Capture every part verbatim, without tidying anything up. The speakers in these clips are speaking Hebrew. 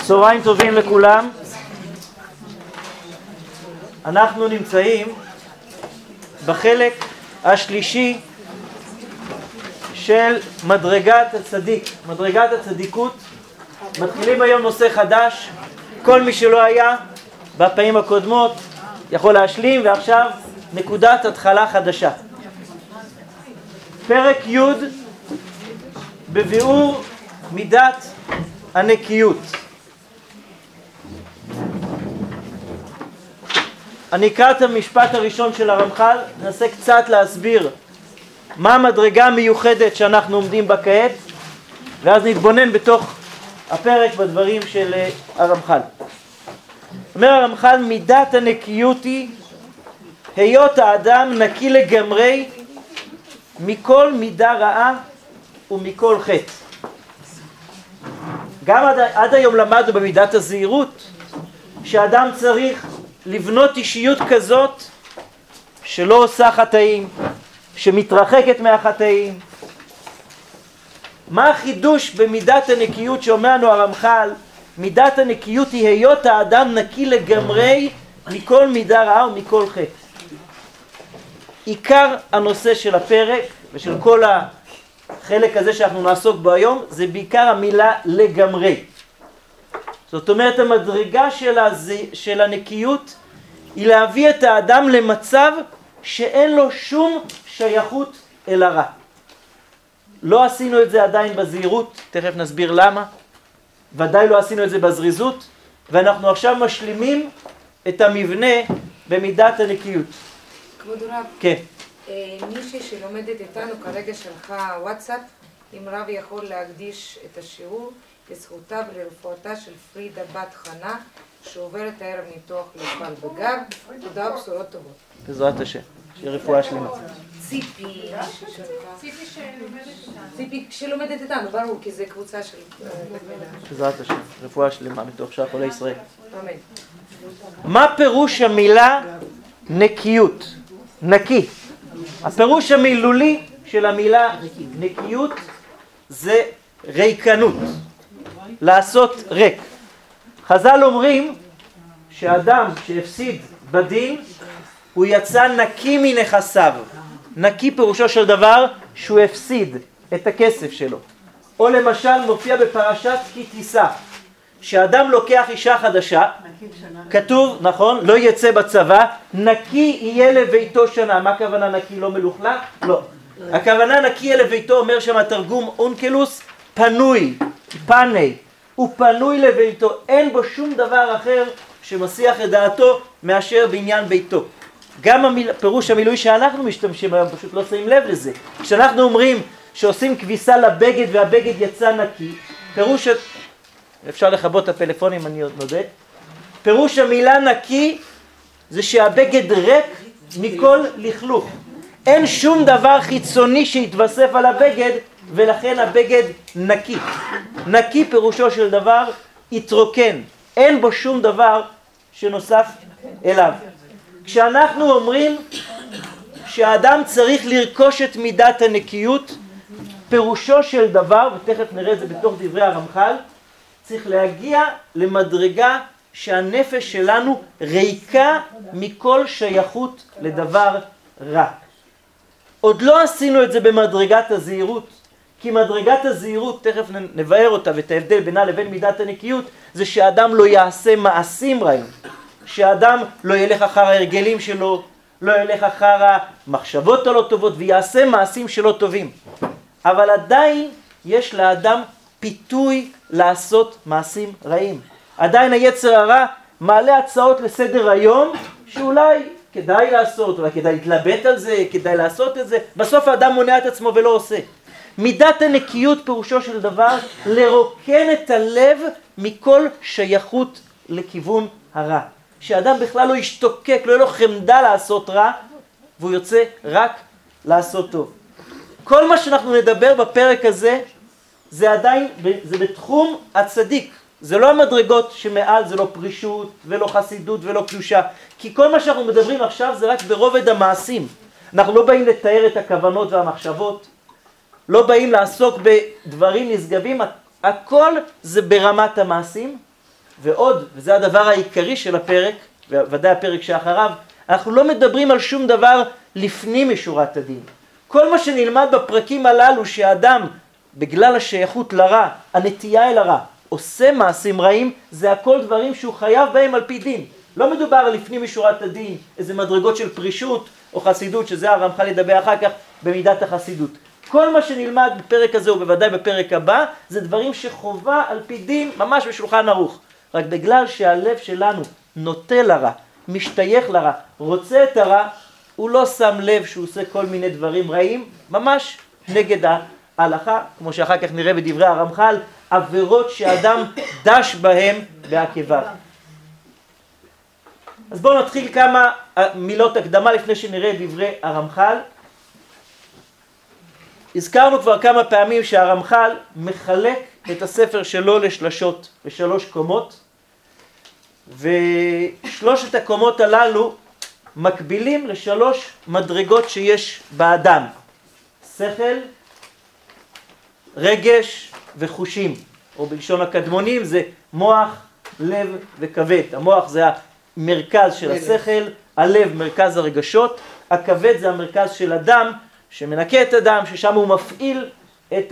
צהריים טובים לכולם. אנחנו נמצאים בחלק השלישי של מדרגת הצדיק, מדרגת הצדיקות. מתחילים היום נושא חדש. כל מי שלא היה בפעמים הקודמות יכול להשלים, ועכשיו נקודת התחלה חדשה. פרק י' בביאור מידת הנקיות. אני אקרא את המשפט הראשון של הרמח"ל, ננסה קצת להסביר מה המדרגה המיוחדת שאנחנו עומדים בה כעת, ואז נתבונן בתוך הפרק בדברים של הרמח"ל. אומר הרמח"ל, מידת הנקיות היא היות האדם נקי לגמרי מכל מידה רעה ומכל חטא. גם עד, עד היום למדנו במידת הזהירות שאדם צריך לבנות אישיות כזאת שלא עושה חטאים, שמתרחקת מהחטאים. מה החידוש במידת הנקיות שאומר לנו הרמח"ל? מידת הנקיות היא היות האדם נקי לגמרי מכל מידה רעה ומכל חטא. עיקר הנושא של הפרק ושל כל החלק הזה שאנחנו נעסוק בו היום זה בעיקר המילה לגמרי. זאת אומרת, המדרגה של, הז... של הנקיות היא להביא את האדם למצב שאין לו שום שייכות אל הרע. לא עשינו את זה עדיין בזהירות, תכף נסביר למה. ודאי לא עשינו את זה בזריזות, ואנחנו עכשיו משלימים את המבנה במידת הנקיות. כבוד רב, כן. מישהי שלומדת איתנו כרגע שלחה וואטסאפ, אם רב יכול להקדיש את השיעור לזכותה ולרפואתה של פרידה בת חנה, שעוברת הערב ניתוח לפעל בגב. תודה ובשורות טובות. בעזרת השם, שיהיה רפואה שלמה. ציפי, ציפי שלומדת איתנו. ציפי שלומדת איתנו, ברור, כי זה קבוצה של... בעזרת השם, רפואה שלמה מתוך שאר חולי ישראל. אמן. מה פירוש המילה נקיות? נקי. הפירוש המילולי של המילה נקיות זה ריקנות, לעשות ריק. חז"ל אומרים שאדם שהפסיד בדין הוא יצא נקי מנכסיו. נקי פירושו של דבר שהוא הפסיד את הכסף שלו. או למשל מופיע בפרשת כי תישא, שאדם לוקח אישה חדשה, כתוב, נכון, לא יצא בצבא, נקי יהיה לביתו שנה. מה הכוונה נקי? לא מלוכלך? לא. הכוונה נקי יהיה לביתו, אומר שם התרגום אונקלוס, פנוי, פני, הוא פנוי לביתו. אין בו שום דבר אחר שמסיח את דעתו מאשר בעניין ביתו. גם המיל... פירוש המילוי שאנחנו משתמשים היום, פשוט לא שמים לב לזה. כשאנחנו אומרים שעושים כביסה לבגד והבגד יצא נקי, פירוש... אפשר לכבות את הפלאפונים, אני עוד נודד. פירוש המילה נקי זה שהבגד ריק מכל לכלוך. אין שום דבר חיצוני שהתווסף על הבגד, ולכן הבגד נקי. נקי פירושו של דבר התרוקן. אין בו שום דבר שנוסף אליו. כשאנחנו אומרים שהאדם צריך לרכוש את מידת הנקיות, פירושו של דבר, ותכף נראה את זה בתוך דברי הרמח"ל, צריך להגיע למדרגה שהנפש שלנו ריקה מכל שייכות לדבר רע. עוד לא עשינו את זה במדרגת הזהירות, כי מדרגת הזהירות, תכף נבהר אותה ואת ההבדל בינה לבין מידת הנקיות, זה שאדם לא יעשה מעשים רעים, שאדם לא ילך אחר ההרגלים שלו, לא ילך אחר המחשבות הלא טובות ויעשה מעשים שלא טובים. אבל עדיין יש לאדם פיתוי לעשות מעשים רעים. עדיין היצר הרע מעלה הצעות לסדר היום שאולי כדאי לעשות, אולי כדאי להתלבט על זה, כדאי לעשות את זה. בסוף האדם מונע את עצמו ולא עושה. מידת הנקיות פירושו של דבר לרוקן את הלב מכל שייכות לכיוון הרע. שאדם בכלל לא ישתוקק, לא יהיה לו חמדה לעשות רע, והוא יוצא רק לעשות טוב. כל מה שאנחנו נדבר בפרק הזה זה עדיין, זה בתחום הצדיק. זה לא המדרגות שמעל, זה לא פרישות ולא חסידות ולא קדושה. כי כל מה שאנחנו מדברים עכשיו זה רק ברובד המעשים. אנחנו לא באים לתאר את הכוונות והמחשבות, לא באים לעסוק בדברים נשגבים, הכל זה ברמת המעשים. ועוד, וזה הדבר העיקרי של הפרק, וודאי הפרק שאחריו, אנחנו לא מדברים על שום דבר לפנים משורת הדין. כל מה שנלמד בפרקים הללו שהאדם, בגלל השייכות לרע, הנטייה אל הרע, עושה מעשים רעים, זה הכל דברים שהוא חייב בהם על פי דין. לא מדובר על לפנים משורת הדין, איזה מדרגות של פרישות או חסידות, שזה הרמח"ל ידבר אחר כך במידת החסידות. כל מה שנלמד בפרק הזה ובוודאי בפרק הבא, זה דברים שחובה על פי דין, ממש בשולחן ערוך. רק בגלל שהלב שלנו נוטה לרע, משתייך לרע, רוצה את הרע, הוא לא שם לב שהוא עושה כל מיני דברים רעים, ממש נגד ההלכה, כמו שאחר כך נראה בדברי הרמח"ל, עבירות שאדם דש בהם בעקביו. אז בואו נתחיל כמה מילות הקדמה לפני שנראה דברי הרמח"ל. הזכרנו כבר כמה פעמים שהרמח"ל מחלק את הספר שלו לשלשות, לשלוש קומות, ושלושת הקומות הללו מקבילים לשלוש מדרגות שיש באדם: שכל, רגש וחושים, או בלשון הקדמונים זה מוח, לב וכבד. המוח זה המרכז של השכל, הלב מרכז הרגשות, הכבד זה המרכז של הדם שמנקה את הדם, ששם הוא מפעיל את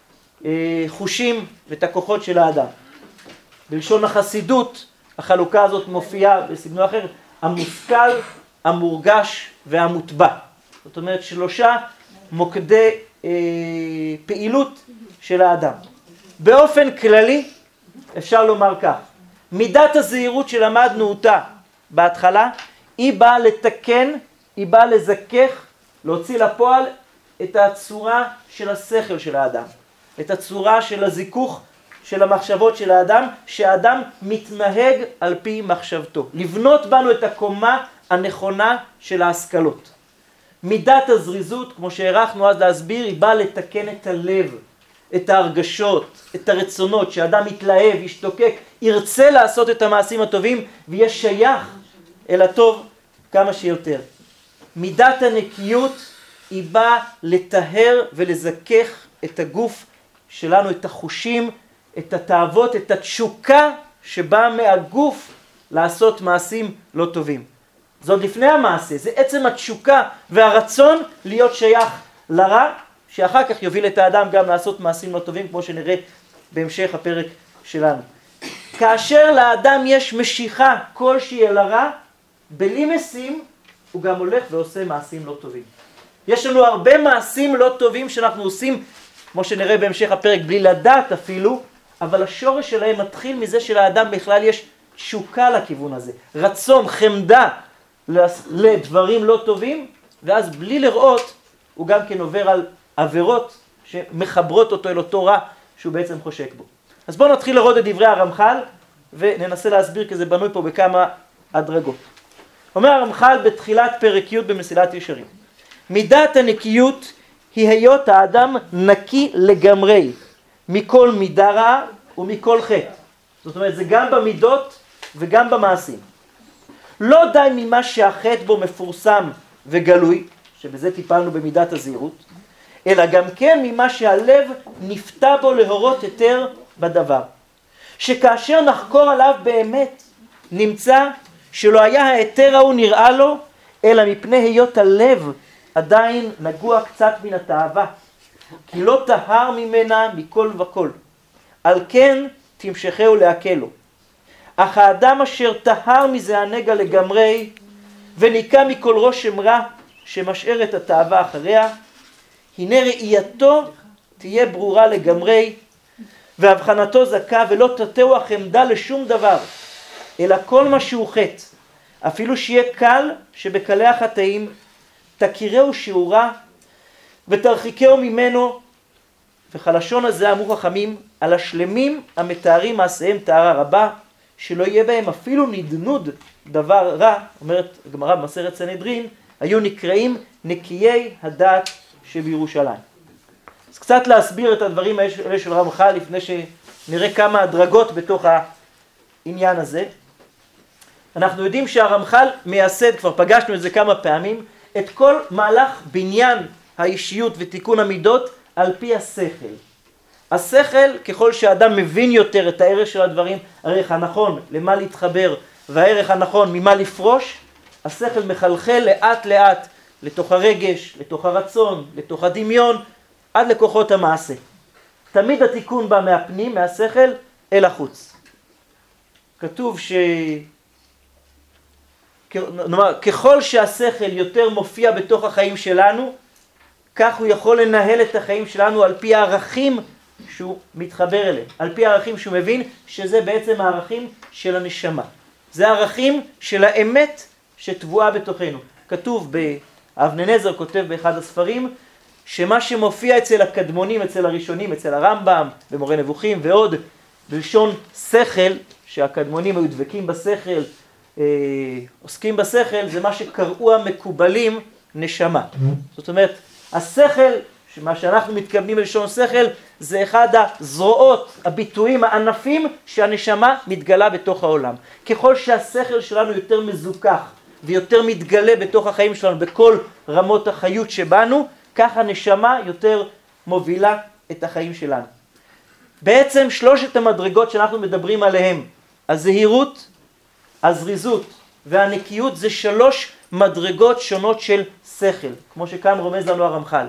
החושים ואת הכוחות של האדם. בלשון החסידות החלוקה הזאת מופיעה בסגנון אחר: המושכל, המורגש והמוטבע. זאת אומרת שלושה מוקדי אה, פעילות של האדם. באופן כללי אפשר לומר כך: מידת הזהירות שלמדנו אותה בהתחלה, היא באה לתקן, היא באה לזכך, להוציא לפועל את הצורה של השכל של האדם, את הצורה של הזיכוך של המחשבות של האדם, שהאדם מתנהג על פי מחשבתו, לבנות בנו את הקומה הנכונה של ההשכלות. מידת הזריזות, כמו שהערכנו אז להסביר, היא באה לתקן את הלב, את ההרגשות, את הרצונות, שהאדם יתלהב, ישתוקק, ירצה לעשות את המעשים הטובים ויהיה שייך אל הטוב כמה שיותר. מידת הנקיות היא באה לטהר ולזכך את הגוף שלנו, את החושים, את התאוות, את התשוקה שבאה מהגוף לעשות מעשים לא טובים. זאת לפני המעשה, זה עצם התשוקה והרצון להיות שייך לרע, שאחר כך יוביל את האדם גם לעשות מעשים לא טובים, כמו שנראה בהמשך הפרק שלנו. כאשר לאדם יש משיכה כלשהי אל הרע, בלי משים הוא גם הולך ועושה מעשים לא טובים. יש לנו הרבה מעשים לא טובים שאנחנו עושים, כמו שנראה בהמשך הפרק, בלי לדעת אפילו, אבל השורש שלהם מתחיל מזה שלאדם בכלל יש תשוקה לכיוון הזה, רצון, חמדה לדברים לא טובים, ואז בלי לראות הוא גם כן עובר על עבירות שמחברות אותו אל אותו רע שהוא בעצם חושק בו. אז בואו נתחיל לראות את דברי הרמח"ל וננסה להסביר, כי זה בנוי פה בכמה הדרגות. אומר הרמח"ל בתחילת פרק י' במסילת ישרים: מידת הנקיות היא היות האדם נקי לגמרי מכל מידה רעה ומכל חטא. זאת אומרת, זה גם במידות וגם במעשים. לא די ממה שהחטא בו מפורסם וגלוי, שבזה טיפלנו במידת הזהירות, אלא גם כן ממה שהלב נפתה בו להורות יותר בדבר. שכאשר נחקור עליו באמת, נמצא שלא היה ההיתר ההוא נראה לו, אלא מפני היות הלב עדיין נגוע קצת מן התאווה, כי לא טהר ממנה מכל וכל. על כן תמשכהו להקלו. אך האדם אשר טהר מזה הנגע לגמרי, וניקה מכל רושם רע שמשאר את התאווה אחריה, הנה ראייתו תהיה ברורה לגמרי, והבחנתו זכה, ולא תטעו החמדה לשום דבר, אלא כל מה שהוא חטא, אפילו שיהיה קל שבקלי החטאים, תכירהו שיעורה, ותרחיקהו ממנו. וחלשון הזה אמרו חכמים, על השלמים המתארים מעשיהם טהרה רבה, שלא יהיה בהם אפילו נדנוד דבר רע. אומרת הגמרא במסכת סנהדרין, היו נקראים נקיי הדעת שבירושלים. אז קצת להסביר את הדברים האלה של רמח"ל לפני שנראה כמה הדרגות בתוך העניין הזה. אנחנו יודעים שהרמח"ל מייסד, כבר פגשנו את זה כמה פעמים, את כל מהלך בניין האישיות ותיקון המידות על פי השכל. השכל, ככל שהאדם מבין יותר את הערך של הדברים, הערך הנכון למה להתחבר והערך הנכון ממה לפרוש, השכל מחלחל לאט לאט לתוך הרגש, לתוך הרצון, לתוך הדמיון, עד לכוחות המעשה. תמיד התיקון בא מהפנים, מהשכל, אל החוץ. כתוב ש... נאמר, ככל שהשכל יותר מופיע בתוך החיים שלנו, כך הוא יכול לנהל את החיים שלנו על פי הערכים שהוא מתחבר אליהם, על פי הערכים שהוא מבין שזה בעצם הערכים של הנשמה. זה הערכים של האמת שטבועה בתוכנו. כתוב, אבני נזר כותב באחד הספרים, שמה שמופיע אצל הקדמונים, אצל הראשונים, אצל הרמב"ם, במורה נבוכים ועוד, בלשון שכל, שהקדמונים היו דבקים בשכל, אה, עוסקים בשכל, זה מה שקראו המקובלים נשמה. זאת אומרת, השכל, מה שאנחנו מתכוונים בלשון שכל, זה אחד הזרועות, הביטויים, הענפים שהנשמה מתגלה בתוך העולם. ככל שהשכל שלנו יותר מזוכח ויותר מתגלה בתוך החיים שלנו, בכל רמות החיות שבנו, כך הנשמה יותר מובילה את החיים שלנו. בעצם שלושת המדרגות שאנחנו מדברים עליהם, הזהירות, הזריזות והנקיות, זה שלוש מדרגות שונות של שכל, כמו שכאן רומז לנו הרמח"ל.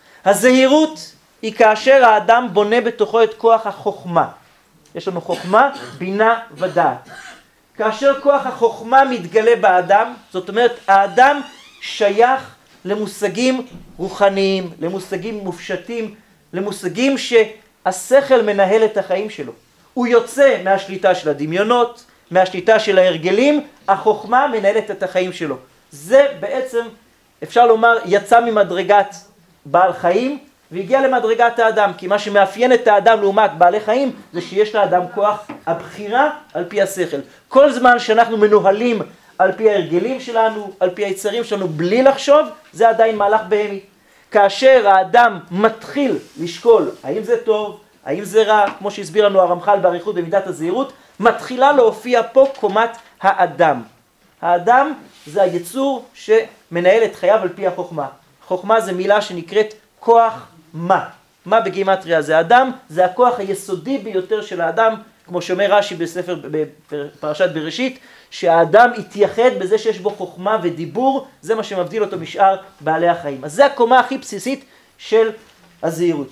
הזהירות היא כאשר האדם בונה בתוכו את כוח החוכמה. יש לנו חוכמה, בינה ודעת. כאשר כוח החוכמה מתגלה באדם, זאת אומרת, האדם שייך למושגים רוחניים, למושגים מופשטים, למושגים שהשכל מנהל את החיים שלו. הוא יוצא מהשליטה של הדמיונות, מהשליטה של ההרגלים, החוכמה מנהלת את החיים שלו. זה בעצם, אפשר לומר, יצא ממדרגת בעל חיים והגיע למדרגת האדם, כי מה שמאפיין את האדם לעומת בעלי חיים זה שיש לאדם כוח הבחירה על פי השכל. כל זמן שאנחנו מנוהלים על פי ההרגלים שלנו, על פי היצרים שלנו, בלי לחשוב, זה עדיין מהלך בהמי. כאשר האדם מתחיל לשקול האם זה טוב, האם זה רע, כמו שהסביר לנו הרמח"ל בעריכות במידת הזהירות, מתחילה להופיע פה קומת האדם. האדם זה היצור שמנהל את חייו על פי החוכמה. חוכמה זה מילה שנקראת כוח מה. מה בגימטריה זה אדם, זה הכוח היסודי ביותר של האדם, כמו שאומר רש"י בספר בפרשת בראשית, שהאדם התייחד בזה שיש בו חוכמה ודיבור, זה מה שמבדיל אותו משאר בעלי החיים. אז זה הקומה הכי בסיסית של הזהירות.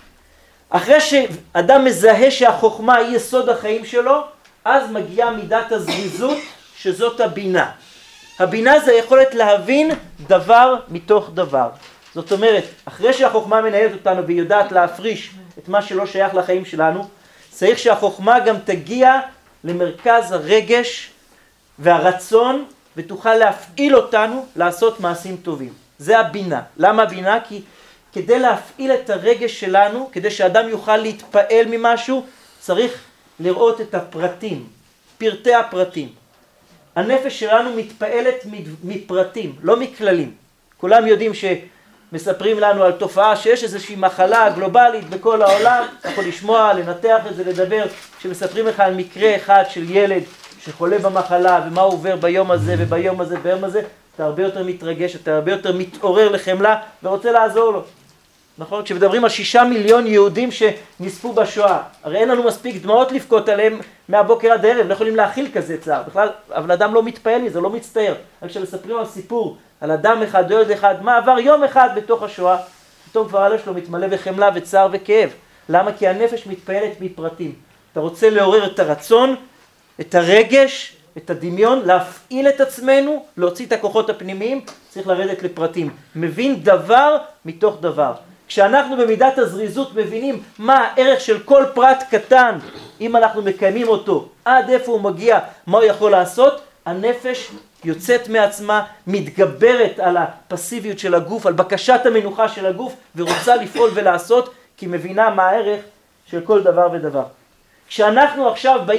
אחרי שאדם מזהה שהחוכמה היא יסוד החיים שלו, אז מגיעה מידת הזריזות, שזאת הבינה. הבינה זה יכולת להבין דבר מתוך דבר. זאת אומרת, אחרי שהחוכמה מנהלת אותנו והיא יודעת להפריש את מה שלא שייך לחיים שלנו, צריך שהחוכמה גם תגיע למרכז הרגש והרצון, ותוכל להפעיל אותנו לעשות מעשים טובים. זה הבינה. למה הבינה? כי כדי להפעיל את הרגש שלנו, כדי שאדם יוכל להתפעל ממשהו, צריך לראות את הפרטים, פרטי הפרטים. הנפש שלנו מתפעלת מפרטים, לא מכללים. כולם יודעים שמספרים לנו על תופעה שיש איזושהי מחלה גלובלית בכל העולם, אתה יכול לשמוע, לנתח את זה, לדבר, שמספרים לך על מקרה אחד של ילד שחולה במחלה ומה הוא עובר ביום הזה וביום הזה וביום הזה, אתה הרבה יותר מתרגש, אתה הרבה יותר מתעורר לחמלה ורוצה לעזור לו. נכון? כשמדברים על שישה מיליון יהודים שנספו בשואה, הרי אין לנו מספיק דמעות לבכות עליהם מהבוקר עד הערב, לא יכולים להכיל כזה צער, בכלל, אבל אדם לא מתפעל לי, זה לא מצטער. רק כשמספרים על סיפור, על אדם אחד, ילד אחד, מה עבר יום אחד בתוך השואה, פתאום כבר הלב שלו מתמלא בחמלה וצער וכאב. למה? כי הנפש מתפעלת מפרטים. אתה רוצה לעורר את הרצון, את הרגש, את הדמיון, להפעיל את עצמנו, להוציא את הכוחות הפנימיים, צריך לרדת לפרטים. מבין דבר מתוך דבר. כשאנחנו במידת הזריזות מבינים מה הערך של כל פרט קטן, אם אנחנו מקיימים אותו, עד איפה הוא מגיע, מה הוא יכול לעשות, הנפש יוצאת מעצמה, מתגברת על הפסיביות של הגוף, על בקשת המנוחה של הגוף, ורוצה לפעול ולעשות, כי מבינה מה הערך של כל דבר ודבר. כשאנחנו עכשיו באים